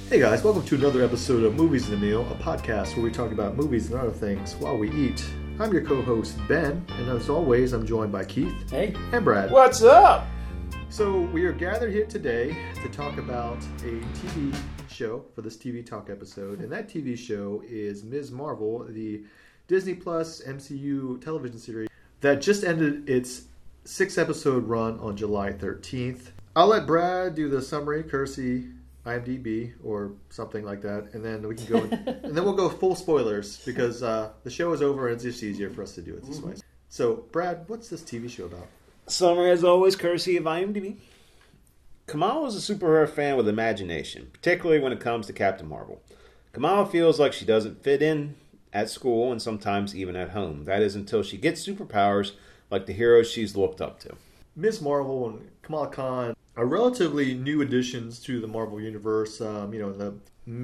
Hey guys, welcome to another episode of Movies in a Meal, a podcast where we talk about movies and other things while we eat. I'm your co-host Ben, and as always, I'm joined by Keith. Hey. And Brad. What's up? So we are gathered here today to talk about a TV show for this TV Talk episode, and that TV show is Ms. Marvel, the Disney Plus MCU television series that just ended its 6-episode run on July 13th. I'll let Brad do the summary, courtesy IMDb or something like that, and then we can go and then we'll go full spoilers because the show is over and it's just easier for us to do it this way. So, Brad, what's this TV show about? Summary, as always, courtesy of IMDb. Kamala is a superhero fan with imagination, particularly when it comes to Captain Marvel. Kamala feels like she doesn't fit in at school and sometimes even at home. That is until she gets superpowers like the heroes she's looked up to. Ms. Marvel and Kamala Khan are relatively new additions to the Marvel Universe, in the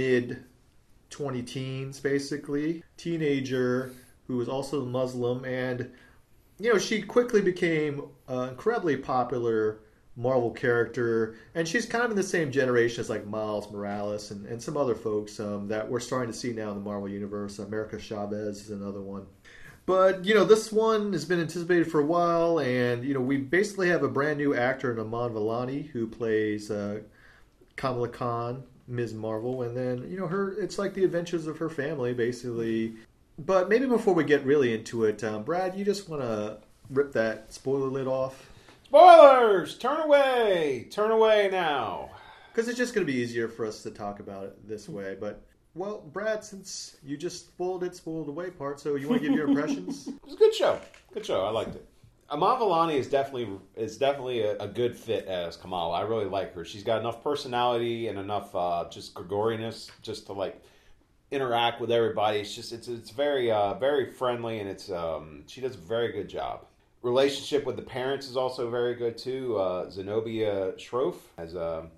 mid-20-teens, basically. Teenager who was also Muslim, and, she quickly became an incredibly popular Marvel character, and she's kind of in the same generation as, like, Miles Morales and some other folks that we're starting to see now in the Marvel Universe. America Chavez is another one. But, this one has been anticipated for a while, and, we basically have a brand new actor in Iman Vellani who plays Kamala Khan, Ms. Marvel, and then, it's like the adventures of her family, basically. But maybe before we get really into it, Brad, you just want to rip that spoiler lid off? Spoilers! Turn away! Turn away now! Because it's just going to be easier for us to talk about it this way, but... Well, Brad, since you just spoiled away part, so you want to give your impressions? It was a good show. Good show. I liked it. Iman Vellani is definitely a good fit as Kamala. I really like her. She's got enough personality and enough just Gregorianess just to interact with everybody. It's very very friendly, and she does a very good job. Relationship with the parents is also very good too. Zenobia Shroff as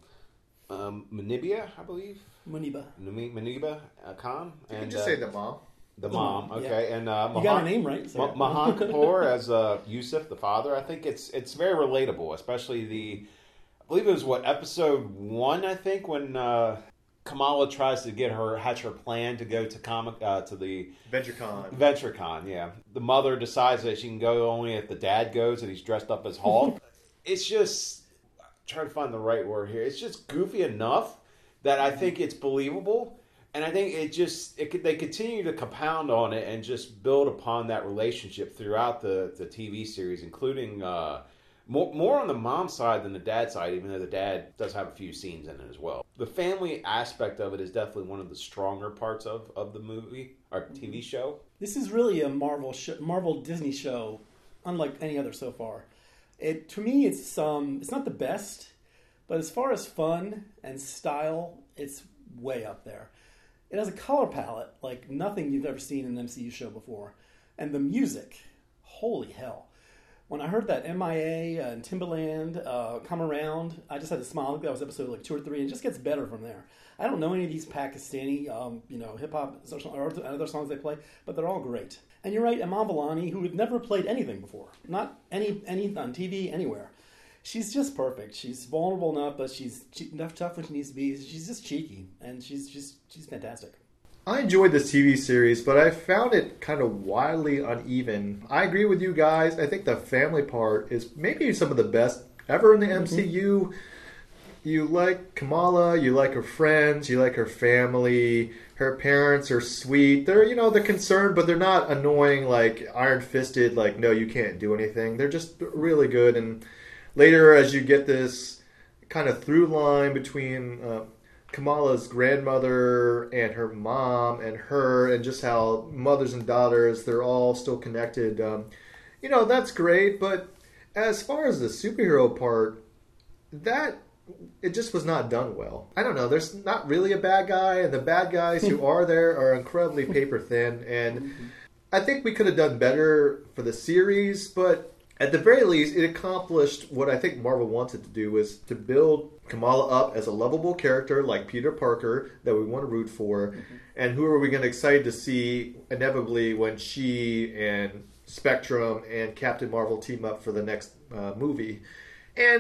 Munibia, I believe. Muniba Khan. You can just say the mom. The mom, okay. Yeah. And you got her name right. Mahan Kapoor as Yusuf, the father. I think it's very relatable, especially I believe it was episode 1, I think, when Kamala tries to hatch her plan to go to the VentureCon, yeah. The mother decides that she can go only if the dad goes and he's dressed up as Hulk. It's just, I'm trying to find the right word here. It's just goofy enough that I think it's believable, and I think they continue to compound on it and just build upon that relationship throughout the TV series, including more on the mom side than the dad side, even though the dad does have a few scenes in it as well. The family aspect of it is definitely one of the stronger parts of the movie or TV show. This is really a Marvel Disney show, unlike any other so far. To me, it's not the best. But as far as fun and style, it's way up there. It has a color palette like nothing you've ever seen in an MCU show before. And the music, holy hell. When I heard that MIA and Timbaland come around, I just had to smile. I think that was episode 2 or 3, and it just gets better from there. I don't know any of these Pakistani, hip-hop or other songs they play, but they're all great. And you're right, Iman Vellani, who had never played anything before. Not any on TV, anywhere. She's just perfect. She's vulnerable enough, but she's enough tough when she needs to be. She's just cheeky, and she's fantastic. I enjoyed this TV series, but I found it kind of wildly uneven. I agree with you guys. I think the family part is maybe some of the best ever in the MCU. You like Kamala, you like her friends, you like her family. Her parents are sweet. They're concerned, but they're not annoying, like iron-fisted, like, no, you can't do anything. They're just really good, and later, as you get this kind of through line between Kamala's grandmother and her mom and her, and just how mothers and daughters, they're all still connected, that's great. But as far as the superhero part, it just was not done well. I don't know. There's not really a bad guy, and the bad guys who are there are incredibly paper thin. And I think we could have done better for the series, but at the very least, it accomplished what I think Marvel wanted to do, was to build Kamala up as a lovable character like Peter Parker that we want to root for. And who are we going to excited to see inevitably when she and Spectrum and Captain Marvel team up for the next movie? And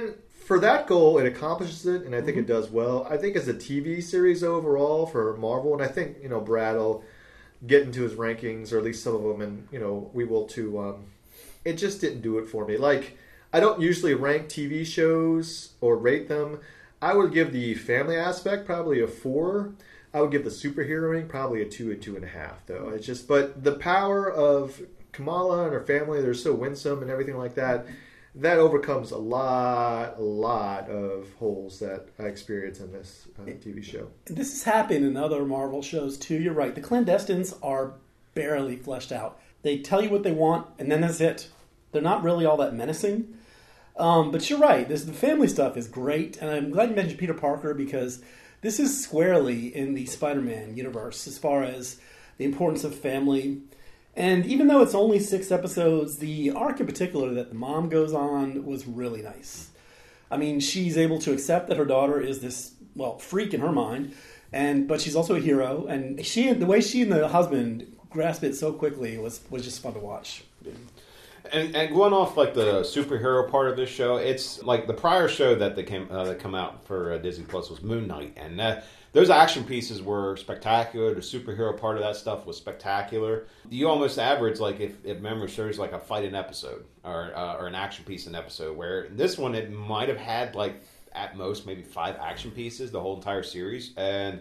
for that goal, it accomplishes it, and I think it does well. I think as a TV series overall for Marvel, and I think Brad will get into his rankings, or at least some of them, and we will too. It just didn't do it for me. Like, I don't usually rank TV shows or rate them. I would give the family aspect probably a 4. I would give the superheroing probably a 2.5, though. It's just, but the power of Kamala and her family, they're so winsome and everything like that. That overcomes a lot of holes that I experience in this TV show. This has happened in other Marvel shows too. You're right. The clandestines are barely fleshed out. They tell you what they want, and then that's it. They're not really all that menacing. But you're right. The family stuff is great, and I'm glad you mentioned Peter Parker, because this is squarely in the Spider-Man universe as far as the importance of family. And even though it's only 6 episodes, the arc in particular that the mom goes on was really nice. I mean, she's able to accept that her daughter is this, freak in her mind, but she's also a hero. And the way she and the husband grasp it so quickly was just fun to watch. And going off like the superhero part of this show, it's like the prior show that come out for Disney Plus was Moon Knight, and those action pieces were spectacular. The superhero part of that stuff was spectacular. You almost average, like if memory serves, like a fight an episode or an action piece an episode. Where this one, it might have had like at most maybe 5 action pieces the whole entire series, and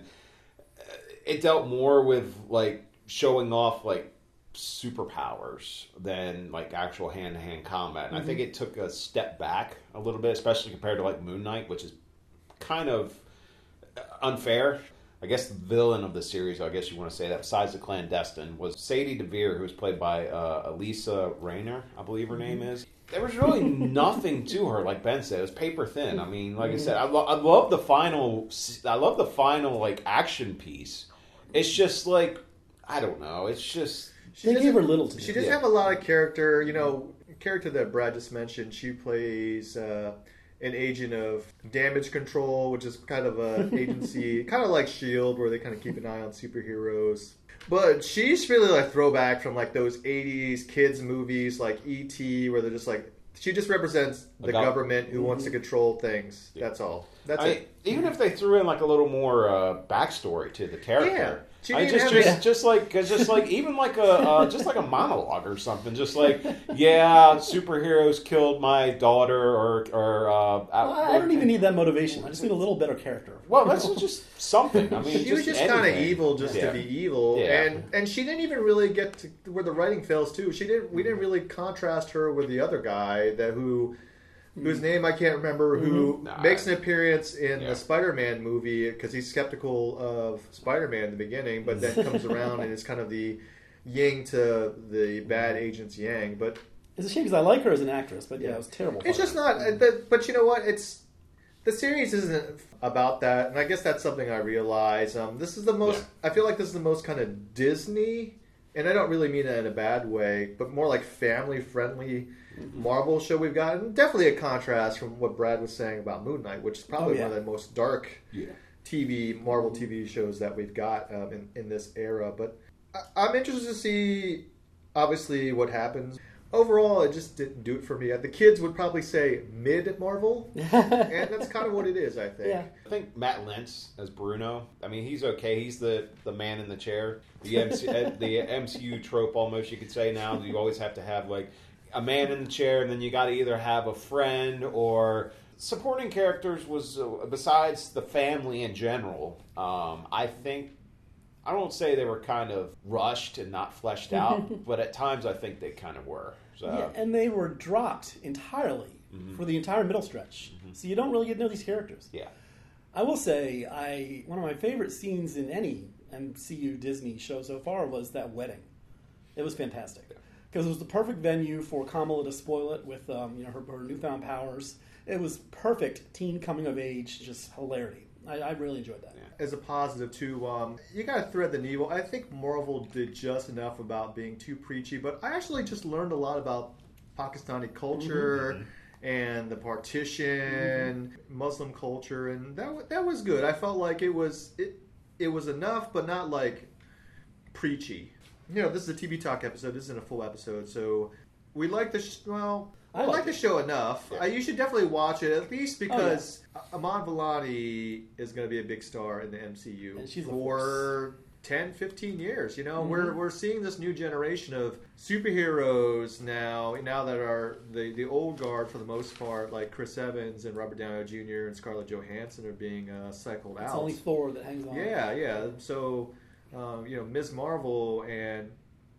it dealt more with like showing off like superpowers than like actual hand-to-hand combat. And I think it took a step back a little bit, especially compared to like Moon Knight, which is kind of unfair. I guess the villain of the series, I guess you want to say that, besides the clandestine, was Sadie DeVere, who was played by Elisa Rayner, I believe her name is. There was really nothing to her, like Ben said. It was paper thin. I mean, like I said, I love the final like action piece. It's just like, I don't know. It's just They gave her little to do. She doesn't have a lot of character. Character that Brad just mentioned. She plays an agent of damage control, which is kind of an agency, kind of like S.H.I.E.L.D., where they kind of keep an eye on superheroes. But she's really like throwback from like those 80s kids movies like E.T., where they're just like, she just represents the government who wants to control things. That's all. That's it. Even if they threw in like a little more backstory to the character. Yeah. Just like even like a just like a monologue or something. Just like, yeah, superheroes killed my daughter, or I don't even need that motivation. I just need a little better character. Well, that's just something. I mean, she was just kind of evil, to be evil, and she didn't even really get to where the writing fails too. We didn't really contrast her with the other guy whose name I can't remember, who makes an appearance in the Spider-Man movie because he's skeptical of Spider-Man in the beginning, but then comes around and is kind of the yin to the bad agent's yang. But it's a shame because I like her as an actress, but it was terrible. It's just not. But you know what? The series isn't about that, and I guess that's something I realize. This is the most. I feel like this is the most kind of Disney, and I don't really mean that in a bad way, but more like family-friendly Marvel show we've got, and definitely a contrast from what Brad was saying about Moon Knight, which is probably one of the most dark Marvel TV shows that we've got in this era. But I'm interested to see, obviously, what happens. Overall, it just didn't do it for me. The kids would probably say mid-Marvel, and that's kind of what it is, I think. Yeah. I think Matt Lentz as Bruno, I mean, he's okay. He's the man in the chair. The MCU trope, almost, you could say now. You always have to have, like, a man in the chair, and then you got to either have a friend or supporting characters was, besides the family in general, I think, I won't say they were kind of rushed and not fleshed out, but at times I think they kind of were. So. Yeah, and they were dropped entirely for the entire middle stretch. So you don't really get to know these characters. Yeah. I will say, one of my favorite scenes in any MCU Disney show so far was that wedding. It was fantastic. Because it was the perfect venue for Kamala to spoil it with her newfound powers. It was perfect teen coming of age, just hilarity. I really enjoyed that. As a positive, too, you got to thread the needle. I think Marvel did just enough about being too preachy, but I actually just learned a lot about Pakistani culture and the partition, Muslim culture, and that was good. I felt like it was enough, but not like preachy. This is a TV Talk episode. This isn't a full episode, so we like the. I like the show enough. Yeah. You should definitely watch it, at least because Iman Vellani is going to be a big star in the MCU And she's a for 10, 15 years. You know, we're seeing this new generation of superheroes now that are the old guard for the most part, like Chris Evans and Robert Downey Jr. and Scarlett Johansson are being cycled out. It's only Thor that hangs on. Yeah. So, Ms. Marvel and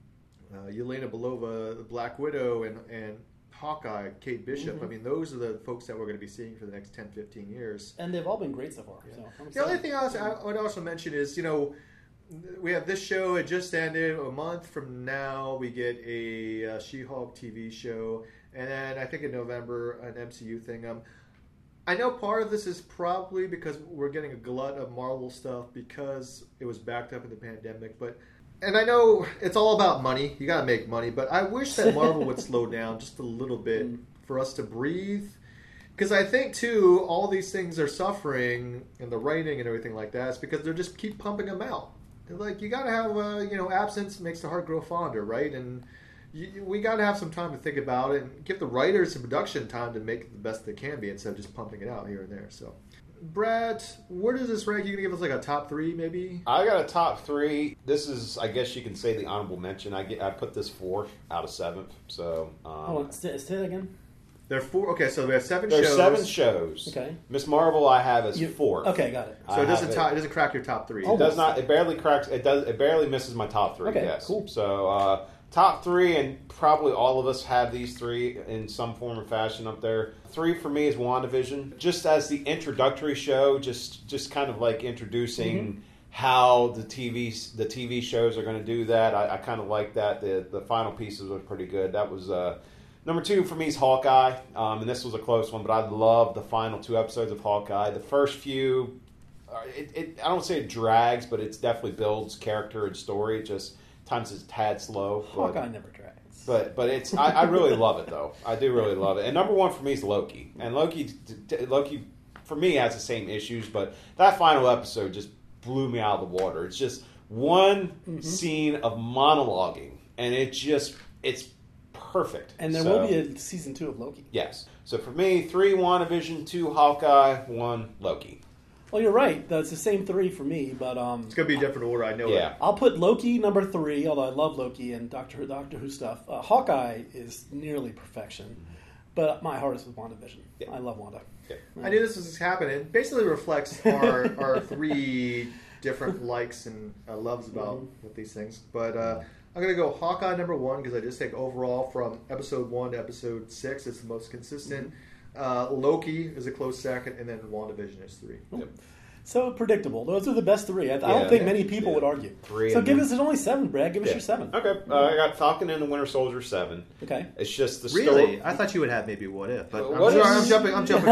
Yelena Belova, the Black Widow, and Hawkeye, Kate Bishop. I mean, those are the folks that we're going to be seeing for the next 10, 15 years. And they've all been great so far. Yeah. So I'm The excited. only thing I would also mention is, we have this show. It just ended. A month from now, we get a She-Hulk TV show. And then I think in November, an MCU thing. I know part of this is probably because we're getting a glut of Marvel stuff because it was backed up in the pandemic. And I know it's all about money. You got to make money. But I wish that Marvel would slow down just a little bit for us to breathe. Because I think, too, all these things are suffering in the writing and everything like that. It's because they just keep pumping them out. They're like, you got to have, absence makes the heart grow fonder, right? And we got to have some time to think about it and give the writers and production time to make it the best they can be instead of just pumping it out here and there. So, Brad, where does this rank? You going to give us like a top 3, maybe? I got a top 3. This is, I guess you can say, the honorable mention. I put this 4th out of 7th. So, Hold on, say that again. There are 4. Okay, so we have 7 there's shows. 7 shows. Okay. Miss Marvel, I have as 4th. Okay, got it. So it doesn't crack your top 3. It does not. It barely cracks. It does. It barely misses my top 3. Okay, yes. cool. So top 3, and probably all of us have these 3 in some form or fashion up there. 3 for me is WandaVision, just as the introductory show, just kind of like introducing how the TV shows are going to do that. I kind of like that. The final pieces were pretty good. That was. Number 2 for me is Hawkeye, and this was a close one, but I love the final 2 episodes of Hawkeye. The first few, I don't say it drags, but it definitely builds character and story. It just times it's a tad slow. Hawkeye never drags. But it's I really love it though. I do really love it. And number 1 for me is Loki, and Loki for me has the same issues, but that final episode just blew me out of the water. It's just one scene of monologuing, and it's perfect. And there will be a season 2 of Loki. Yes. So for me, 3 WandaVision, 2 Hawkeye, 1 Loki. Well, you're right. It's the same 3 for me, but It's going to be a different order, I know that. I'll put Loki number 3, although I love Loki and Doctor Who stuff. Hawkeye is nearly perfection, but my heart is with WandaVision. Yeah. I love Wanda. Yeah. I knew this was happening. It basically reflects our 3 different likes and loves about with these things. But I'm going to go Hawkeye number 1 because I just think overall from episode 1 to episode 6 it's the most consistent. Loki is a close second, and then WandaVision is 3. Yep. So predictable. Those are the best 3. I don't think many people would argue. 3. So give us, there's only 7, Brad. Give us your 7. Okay. I got Falcon and the Winter Soldier 7. Okay. It's just the story. Really? I thought you would have maybe What If, but I'm jumping.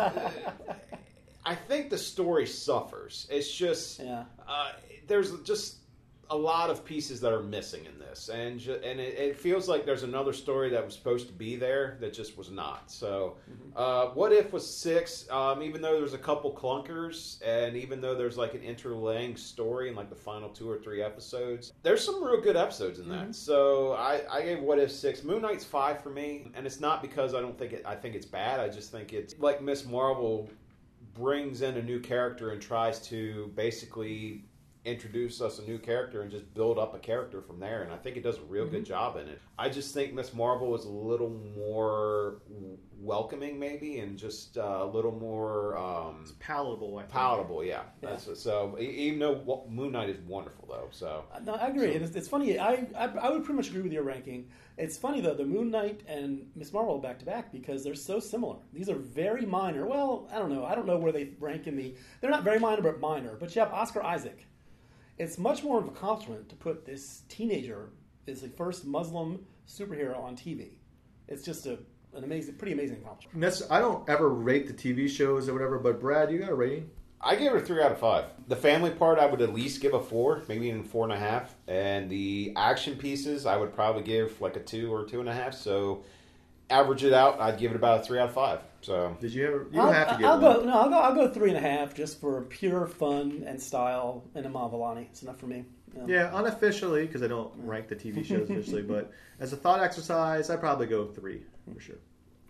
I think the story suffers. It's just there's just a lot of pieces that are missing in this, and it feels like there's another story that was supposed to be there that just was not. So, What If was 6, even though there's a couple clunkers, and even though there's like an interlaying story in like the final 2 or 3 episodes, there's some real good episodes in that. So I gave What If 6. Moon Knight's 5 for me, and it's not because I think it's bad. I just think it's like Miss Marvel brings in a new character and tries to basically introduce us a new character and just build up a character from there, and I think it does a real good job in it. I just think Miss Marvel is a little more welcoming maybe, and just a little more it's palatable. I think. Palatable, yeah. So even though Moon Knight is wonderful though, so no, I agree. It's funny. I would pretty much agree with your ranking. It's funny though, the Moon Knight and Miss Marvel back to back because they're so similar. These are very minor. Well, I don't know where they rank in the. They're not very minor, but minor. But you have Oscar Isaac. It's much more of an accomplishment to put this teenager as the first Muslim superhero on TV. It's just an pretty amazing accomplishment. I don't ever rate the TV shows or whatever, but Brad, you got a rating? I gave it a 3 out of 5. The family part, I would at least give a 4, maybe even 4.5. And the action pieces, I would probably give like a 2 or 2.5. So average it out, I'd give it about a 3 out of 5. So did you ever? You don't have to give. I'll go 3.5 just for pure fun and style and Iman Vellani. It's enough for me. Yeah, unofficially because I don't rank the TV shows officially, but as a thought exercise, I'd probably go 3 for sure.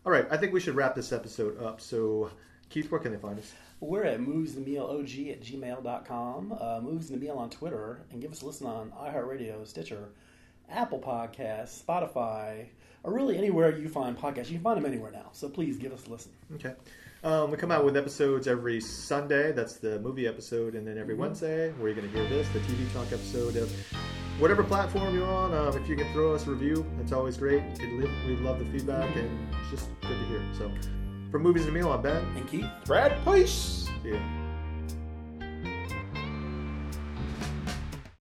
All right, I think we should wrap this episode up. So, Keith, where can they find us? We're at movesthemealog@gmail.com, Moves the Meal on Twitter, and give us a listen on iHeartRadio, Stitcher, Apple Podcasts, Spotify, or really anywhere you find podcasts. You can find them anywhere now, so please give us a listen. Okay. We come out with episodes every Sunday. That's the movie episode. And then every Wednesday, where you're going to hear this, the TV Talk episode of whatever platform you're on. If you can throw us a review, it's always great. We love the feedback, and it's just good to hear. So, for Movies and a Meal, I'm Ben. And Keith. Brad, peace. See you.